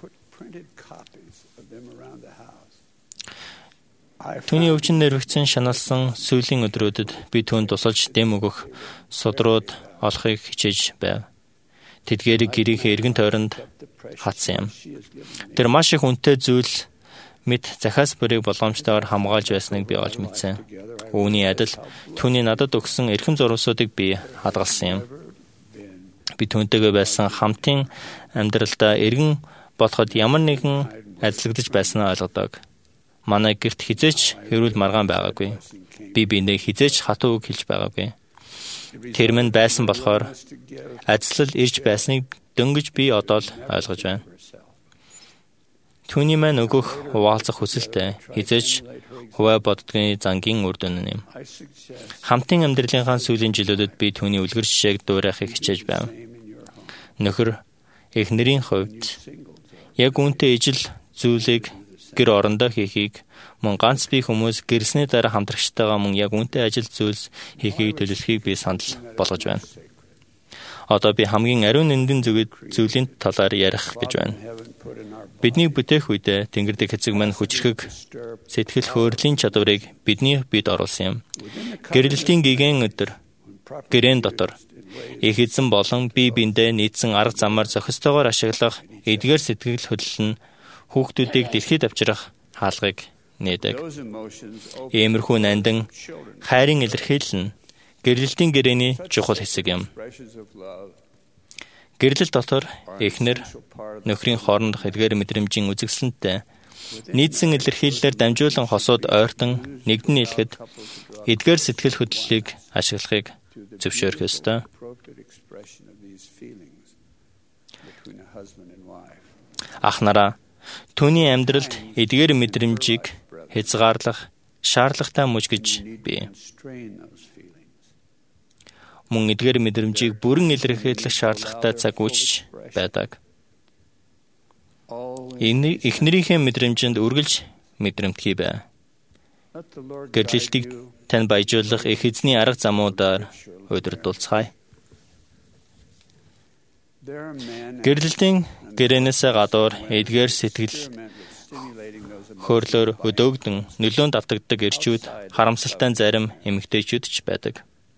Түүний өвчин нэрвэгцэн шаналсан сүүлийн өдрүүдэд би түүнд тусалж дэм өгөх судрууд олохыг хичээж байв. Тэдгээрийг гэрийнхээ эргэн тойронд хатсан юм. Тэр маш их үнэтэй зүйл мэд захиас бүрийг боломжтойгоор хамгаалж байсныг би олж мэдсэн. Үүний адил түүний надад өгсөн эрхэм зурвасуудыг би хадгалсан юм. Би түүнтэйгээ байсан хамтын амьдралдаа эргэн болоход ямар нэгэн ажиглагдаж байснаа ойлгодог. Манай гэрт хизээч хэрүүл маргаан байгаагүй. Би биендээ хизээч хатуу үг хэлж байгаагүй. Тэр мэн байсан болохоор ажил ирж байсныг дөнгөж би одоо л ойлгож байна. Түүний мань өгөх хуваалцах хүсэлтэй хизээч хуваа боддгийн зангийн үр дүн юм. Хамтын амьдралынхаа сүүлийн жилүүдэд би түүний үлгэр жишээг дуурайхыг хичээж байв. Нөхөр эхнэрийн хувьд яг үүнтэй ижил зүйлийг гэр орондоо хийхийг мөн ганц бие хүмүүс гэрсний дараа хамтрагчтайгаа мөн яг үүнтэй ажил зүйлс хийхийг төлөвлөхийг би санал болгож байна. Одоо би хамгийн ариун нандин зүйлийн талаар ярих гэж байна. Бидний бүтээх үедээ Тэнгэрдэг эцэг маань хүчрхэг сэтгэл хөөрлийн чадварыг бидний бид оруулсан юм. Гэрэлтийн гигэн өдөр гэрэн дотор их эзэн болон бие биендээ нийцсэн арга замаар зохистойгоор ашиглах эдгээр сэтгэл хөдлөл нь хүүхдүүдийг дэлхийд авчрах хаалгыг нээдэг. Иймэрхүү нандин хайрын илэрхийлэл нь гэрлэлтийн гэрээний чухал хэсэг юм. Гэрлэл дотор эхнэр нөхрийн хоорондох эдгээр мэдрэмжийн үзэсгэлэнтэй нийцсэн илэрхийлэлээр дамжуулан хосууд ойртон нэгдэн нийлэхэд эдгээр сэтгэл хөдлөлийг ашиглахыг зөвшөөрөх ёстой. Ах нараа Түүний амьдралд эдгээр мэдрэмжийг хязгаарлах шаардлагатай мөч гэж бий. Мөн эдгээр мэдрэмжийг бүрэн илэрхийлэх шаардлагатай цаг үеч байдаг. Эхнэрийнхээ мэдрэмжинд үргэлж мэдрэмтгий бай. Гэрлэлтийг тань баяжуулах их эзний арга замуудаар удирдуулцгаая. Гэрлэлтийн гэрээнээс гадуур эдгээр сэтгэл хөөрлөөр өдөөгдөн нөлөөнд автагддаг эрчүүд харамсалтай зарим эмэгтэйчүүд ч байдаг.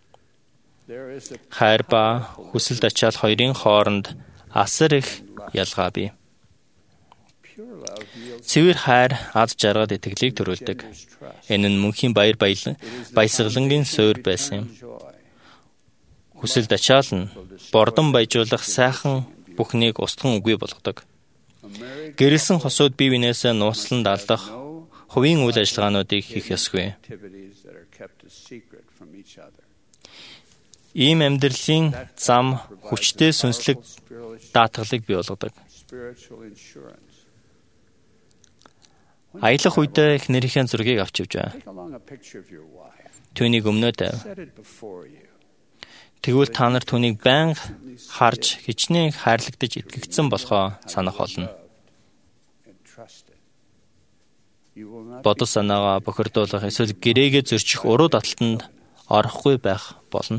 Хайр ба хүсэлт ачаал хоёрын хооронд асар их ялгаа бий. Цэвэр хайр аз жаргад итгэлийг төрүүлдэг. Энэ нь мөнхийн баясгалангийн суурь байсан юм. Хүсэлт ачаал нь бордон баяжуулах сайхан бүхнийг устган үгүй болгодог. Гэрэлсэн хосууд бие биенээсээ нууцлан далдах хувийн үйл ажиллагаануудыг хийх ёсгүй. Ийм амьдралын зам хүчтэй сүнслэг даатгалыг бий болгодог. Аялах үедээ эхнэрийнхээ зургийг авч явж бай. Түүнийг өмнөө тавь. Тэгвэл та нар түүнийг байнга харж хичнээн хайрлагдаж итгэгдсэн болохоо санах болно. Бодол санаагаа бохирдуулах эсвэл гэрээгээ зөрчих уруу даталтанд орохгүй байх болно.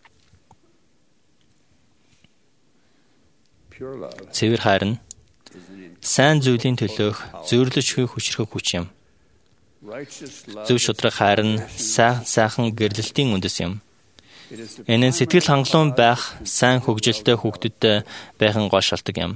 Цэвэр хайр нь сайн зүйлийн төлөөх зөөрлөжхүй хүчрэх хүч юм. Зөв шударга хайр нь сайхан гэрлэлтийн үндэс юм. Энэ нь сэтгэл хангалуун байх, сайн хөгжилтэй хүүхдүүдтэй байхын гол шалтгаан юм.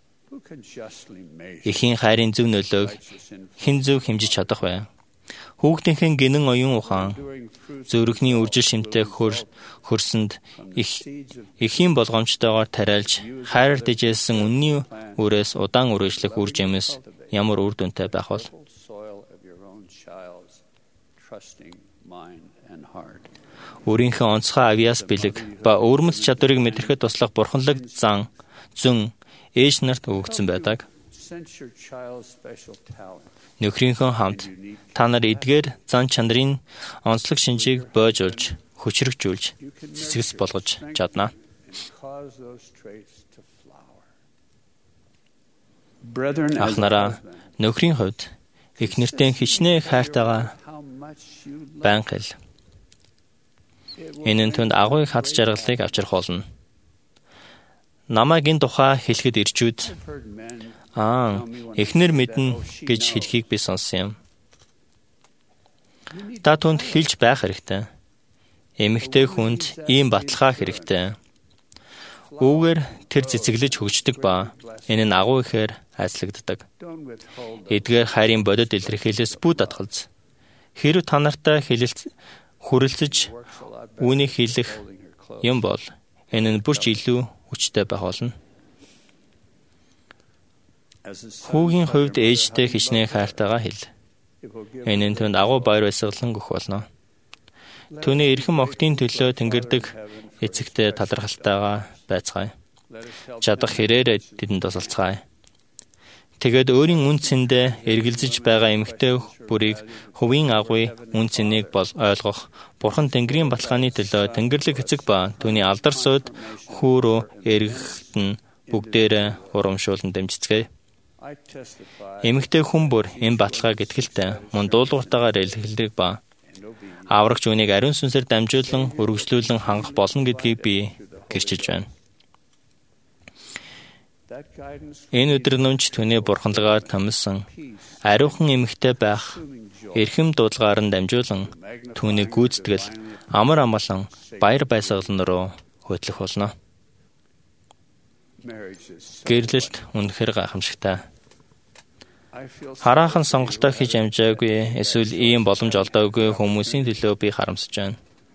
Эхийн хайрын зөв нөлөөг хэн зөв хэмжиж чадах вэ? Хүүхдийнхээ гинэн оюун ухаан, зөрөгний үржил шимтэй хөрсөнд эхийн болгоомжтойгоор тариалж, хайр дэжээсэн үнний үрээс удаан үргэлжлэх үр жимс ямар үр дүнтэй байх вэ? Өөрийнхөө онцгой авьяас бэлэг ба өвөрмөц чадварыг мэдрэхэд туслах бурханлаг зөн ээж нарт өгөгдсөн байдаг. Нөхрийнхөө хамт та нар эдгээр зан чанарын онцлог шинжийг боожулж, хүчрэгжүүлж, цэцгэс болгож чадна. Ахнараа нөхрийн хувьд эхнэртэй хичнээн хайртайгаа байнга хэл. Энэ нь түнд агуу их хад жаргалыг авчрах болно. Намайг энэ тухай хэлэхэд ирчүүд эхнэр мэднэ гэж хэлхийг би сонссон юм. Та түнд хэлж байх хэрэгтэй. Эмэгтэй хүнд ийм баталгаа хэрэгтэй. Үүгээр тэр цэцэглэж хөгждөг ба энэ нь агуу ихээр айцлагддаг. Эдгээр хайрын бодит илэрхийлээс бүү татгалз. Хэрэв та нартай хүрэлцэж үүнийг хийх юм бол энэ нь бүрч илүү хүчтэй байх болно. Хүүгийн хувьд ээжтэй хичнээн хайртайгаа хэл. Энэ нь түнд агуу баяр баясгалан өгөх болно. Түүний эрхэм охтын төлөө тэнгэрдэг эцэгтэй талархалтайгаа байцгаая. Чадах хэрээр тэдэнд тусалцгаая. Тэгээд өөрийн үн цэндээ эргэлзэж байгаа эмэгтэй бүрийг хувийн агуй үн цэнийг ойлгох Бурхан Тэнгэрийн баталгааны төлөө тэнгэрлэг эцэг ба түүний алдар сууд хүү рүү эргэхэд нь бүгдээрээ урамшуулан дэмжицгээе. Эмэгтэй хүн бүр энэ баталгааг итгэлтэй мөн дуулууртаагаар илэрхийлэх ба аврагч үнийг ариун сүнсээр дамжуулан өргөжлүүлэн хангах болно гэдгийг би гэрчилж байна. Энэ өдөр нүмж түүний бурханлагаар томилсон ариухан эмэгтэй байх эрхэм дуудлагаар нь дамжуулан түүний гүйцэтгэл амар амгалан баяр баясгалан руу хөтлөх болно. Гэрлэлт үнэхээр гайхамшигтай. Хараахан сонголтоо хийж амжаагүй эсвэл ийм боломж олдоогүй хүмүүсийн төлөө би харамсаж байна.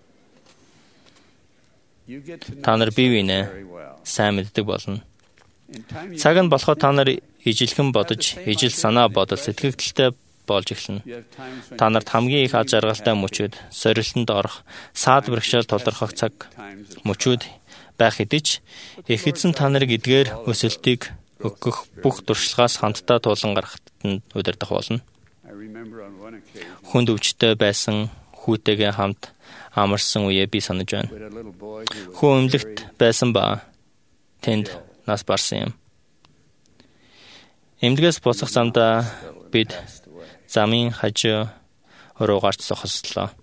Та нар бие биенээ сайн мэддэг болно. Цаг нь болохоо та нар ижилхэн бодож, ижил санаа бодол сэтгэгдэлтэй болж эхэлнэ. Та нарт хамгийн их аз жаргалтай мөчүүд, сорилтонд орох, саад бэрхшээл тулгархах цаг мөчүүд байх хэдий ч их эзэн та нарыг эдгээр өсөлтийг өгөх бүх туршлагаас хамтдаа тулан гарахад нь удирдах болно. Хүнд өвчтөй байсан хүүтэйгээ хамт амарсан үеэ би санаж байна. Хүү эмнэлэгт байсан ба тэнд нас барсан юм. Эмнэлгээс буцах замдаа бид замын хажуу руу гарч зогслоо.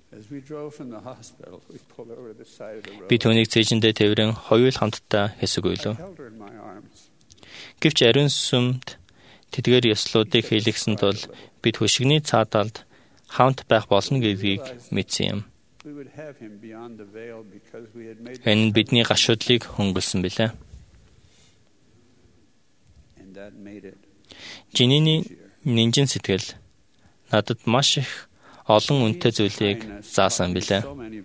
Би түүнийг цээжиндээ тэрэн хоёул хамтдаа хэсэг өйлөв. Гэвч ариун сүмд тэдгээр ёслуудыг хийлгсэн тул бид хөшигний цааталд хамт байх болно гэдгийг мэдсэн юм. Энэ бидний гашуудлыг хөнгөлсөн билээ. Жинийн нинжин сэтгэл надад маш их олон үнэтэй зүйлийг заасан билээ.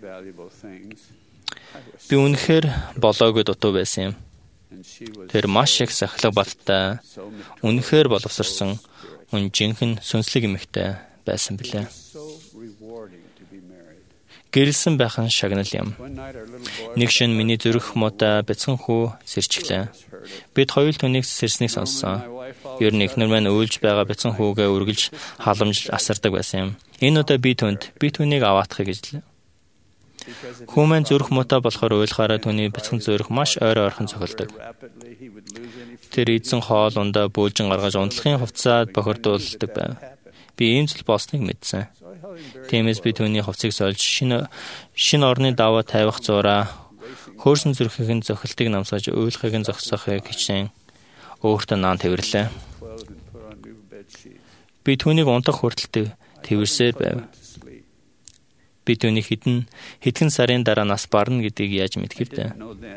Би үнэхээр болоогүй дутуу байсан юм. Тэр маш их сахилга баттай, үнэхээр боловсрсон, жинхэнэ сүнслэг эмэгтэй байсан билээ. Гэрэлсэн байх нь шагнал юм. Нэг шөнө миний зүрх муутай бяцхан хүү сэрчглээ. Бид хоёул түүнийг сэрснийг сонссон. Ер нь эхнэр маань өөлж байгаа бяцхан хүүгээ үргэлж халамж асардаг байсан юм. Энэ удаа би түүнийг аваатахыг хэллээ. Хүү маань зүрх муутай болохоор уйлахаараа түүний бяцхан зүрх маш ойроо орхон цохилдог. Тэр эзэн хоол ундаа бөөлжин гаргаж унтлахын хувцасад бохирдуулдаг байв. Би ийм зүйл болсныг мэдсэн. Тиймээс би түүний хувцсыг сольж шинэ орны даваа тавих зураа хөөрсөн зүрхийн зохилтыг намсгаж уйлахыг нь зогсоохыг хичээн өөртөө наан тэрвэрлээ. Би түүнийг унтах хүртэл тэрвэрсээр байв. Би түүнийг хэдхэн сарын дараа нас барна гэдгийг яаж мэдэх вэ?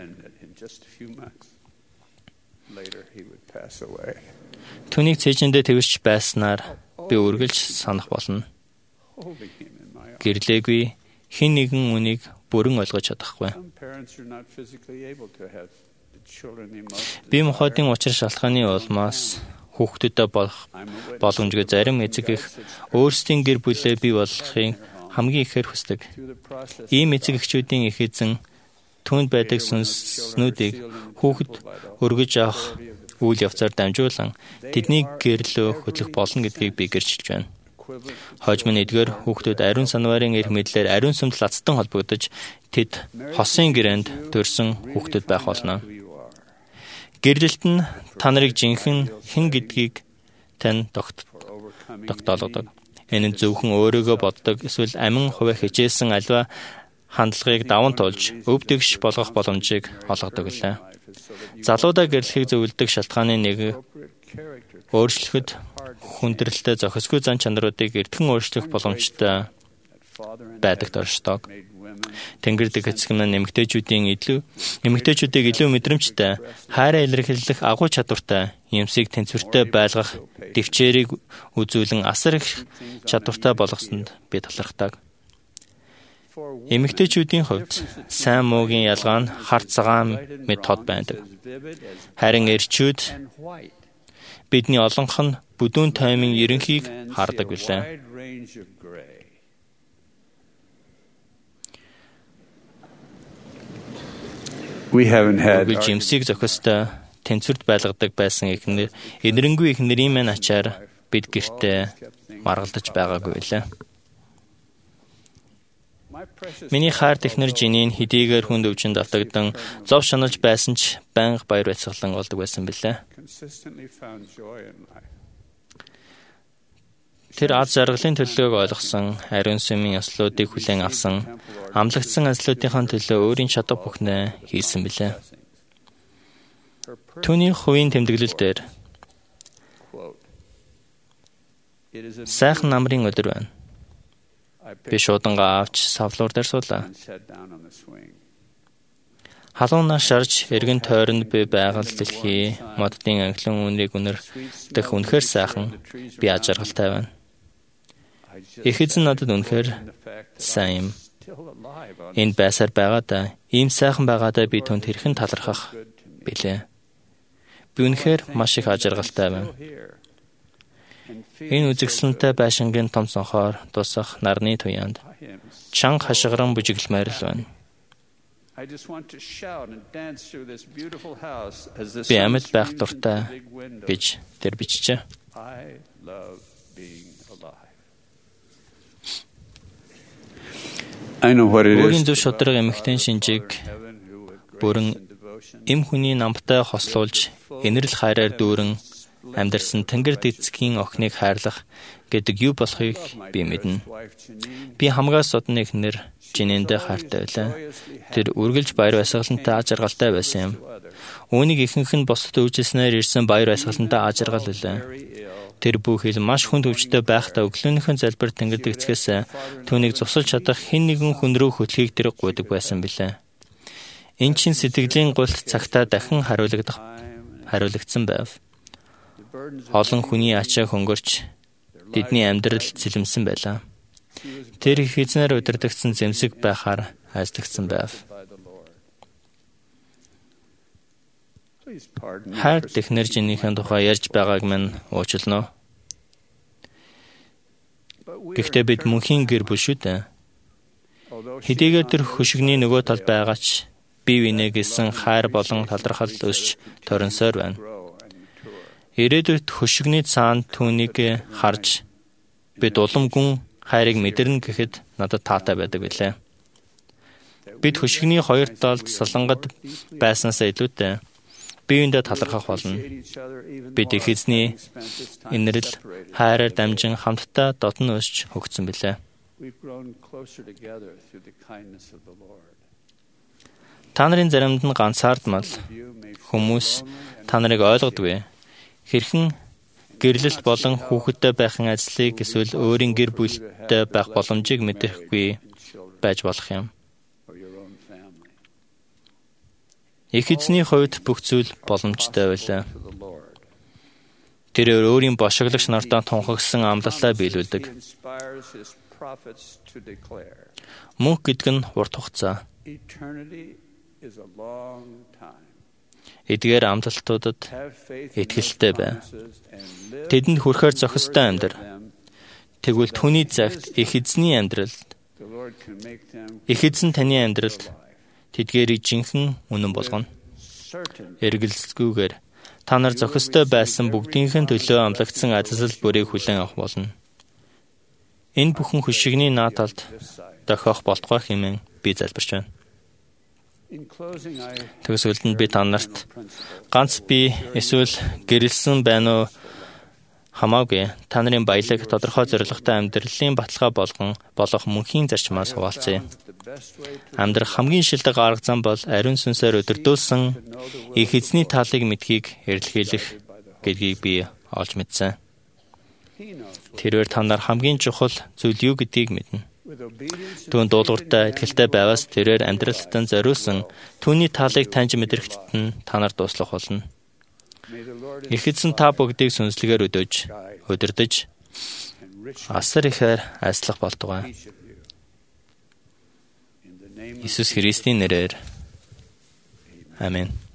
Түүнийг цээжиндээ тэрвэрч байснаар би үргэлж санах болно. Гэрлээгүй хэн нэгэн үнийг бүрэн ойлгож чадахгүй. Бие махбодын учир шалтгааны улмаас хүүхдүүдэд боломжгүй зарим эцэг эх өөрсдийн гэр бүлээ бий болгохын хамгийн ихээр хүсдэг. Ийм эцэг эхчүүдийн их эзэн түүнд байдаг сүнснүүдийг хүүхэд өргөж авах үйл явцаар дамжуулан тэдний гэрлөө хөтлөх болно гэдгийг би гэрчилж байна. Хожим нь эдгээр хүүхдүүд ариун санварын эрх мэдлээр ариун сүмд лацтан холбогдож тэд хосын гэрээнд төрсөн хүүхдүүд байх болно. Гэрлэлт нь та нарыг жинхэнэ хэн гэдгийг тань тогтоолгодог. Энэ нь зөвхөн өөрийгөө боддог эсвэл амин хувиа хичээсэн альва хандлагыг даван туулж өвдөгш болгох боломжийг олгодог лээ. Залуудаа гэрлэхийг зөвлөдөг шалтгааны нэг өөрчлөхөд хүндрэлтэй зохисгүй зан чанаруудыг эртхэн өөрчлөх боломжтой байдаг доршдог. Тэнгэр дэх эцэг нь эмэгтэйчүүдийг илүү мэдрэмжтэй, хайраа илэрхийлэх агуу чадвартай, юмсыг тэнцвэртэй байлгах дэвчээрийг үзүүлэн асар их чадвартай болгосонд би талархдаг. Эмэгтэйчүүдийн хувьд сайн муугийн ялгаа нь харт цагаан мэт тод байдаг. Харин эрчүүд бидний олонх нь бүдүүн таймын ерөнхийг хардаг билээ. Жимсийг зохистой тэнцвэрт байлгадаг байсан энэрэнгүй эхнэрийн маань ачаар бид гэртээ маргалдаж байгаагүй билээ. Миний хайр технэр жинийн хэдийгээр хүнд өвчнөд автагдан зов шаналж байсан ч байнга баяр баясгалан олдог байсан билээ. Тэр аз жаргалын төлөөг ойлгосон, ариун сүмийн ёслуудыг хүлээн авсан, амлагдсан ажлуудынхаа төлөө өөрийн чадах бүхнээ хийсэн билээ. Түүний хувийн тэмдэглэл дээр сайхан намрын өдөр байна. Би шуудангаа авч савлуур дээр суулаа. Халуунаас шарж эргэн тойронд би байгаль дэлхий моддын анхлын үнэрийг үнэрдэх үнэхээр сайхан би аз жаргалтай байна. Их эзэн надад үнэхээр сайн юм. Энд байсаар байгаадаа, ийм сайхан байгаадаа би түүнд хэрхэн талархах билээ. Би үнэхээр маш их аз жаргалтай байна. Энэ үзэгсэлэнтэй байшингийн том сонхоор тусах нарны туяанд чанга хашгиран бүжиглмээр л байна. Би амьд байх дуртай гэж тэр бичжээ. Өөрийн зөв шударга эмэгтэй шинжийг бүрэн эм хүний намтай хослуулж инэрл хайраар дүүрэн амьдарсан тэнгэр дэцгийн охиныг хайрлах гэдэг юу болохыг би мэднэ. Би хамгаас содны эхнэр Жинэндээ хайртай байлаа. Тэр үргэлж баяр баясгалантай аз жаргалтай байсан юм. Үүнийг ихэнх нь босод өвжилснээр ирсэн баяр баясгалантай аз жаргал байлаа. Тэр бүхэл маш хүнд өвчтэй байхдаа өглөөнийхэн залбир тэнгэр дэцгээс түүнийг зусалж чадах хэн нэгэн хүн рүү хөтлөхийг тэр гуйдаг байсан билээ. Энэ чин сэтгэлийн гулт цагтаа дахин хариулагдсан байв. Олон хүний ачаа хөнгөрч тэдний амьдрал зэлэмсэн байлаа. Тэр их эзнэр удирдагцсан зэмсэг байхаар хайрцагсан байв. Хайр технэр жинийхэн тухай ярьж байгааг минь уучлана. Гэхдээ бид мөнхийн гэр бүл шүү дээ. Хэдийгээр тэр хөшигний нөгөө талд байгаач бие биенээ гэсэн хайр болон талархал өсч торинсоор байна. Ирээдүйд хөшигний цаанд түүнийг харж бид улам гүн хайрыг мэдэрнэ гэхэд надад таатай байдаг билээ. Бид хөшигний хоёр талд салангад байснаасаа илүүтэй биеиндээ талархах болно. Бид их эзний инэрл хайраар дамжин хамтдаа дотн өсч хөгжсөн билээ. Та нарын заримд нь ганцаардмал хүмүүс та нарыг ойлгодгүй. Хэрхэн гэрлэлт болон хүүхэдтэй байхын ажлыг эсвэл өөрийн гэр бүлтэй байх боломжийг мэдэхгүй байж болох юм. Их эзний хувьд бүх зүйл боломжтой байлаа. Тэр өөрийн бошиглагч нартаа тунхагсан амлалтаа биелүүлдэг. Мөнх гэдэг нь урт хугацаа. Эдгээр амлалтуудад итгэлтэй бай. Тэдэнд хүрэхээр зохистой амьдр. Тэгвэл түүний цагт их эзний амьдралд их эзэн таны амьдралд тэдгээрийг жинхэнэ үнэн болгоно. Эргэлзэлгүйгээр та нар зохистой байсан бүгдийнхэн төлөө амлагдсан азал бүрийг хүлээн авах болно. Энэ бүхэн хөшигний нааталд дохиох болтугай хэмээн би залбирч байна. Тэгвэл би та нарт ганц би эсвэл гэрэлсэн байна уу хамаагүй та нарын баялаг тодорхой зорилготой амьдралын баталгаа болох мөнхийн зарчмаас хуваалцъя. Амьдрах хамгийн шилдэг арга зам бол ариун сүнсээр өдөрдүүлсэн их эзний таалыг мэдхийг эрэлхийлэх гэдгийг би олж мэдсэн. Тэрээр та нар хамгийн чухал зүйл юу гэдгийг мэднэ. Түүнд дуулууртай итгэлтэй байвас тэрээр амьдралтаа зориулсан түүний таалыг таньж мэдрэхэд нь та нар туслах болно. Их эзэн та бүгдийг сүнслэгээр өдөрдөж асар ихээр айслах болтугай. Иесус Христийн нэрээр. Амен.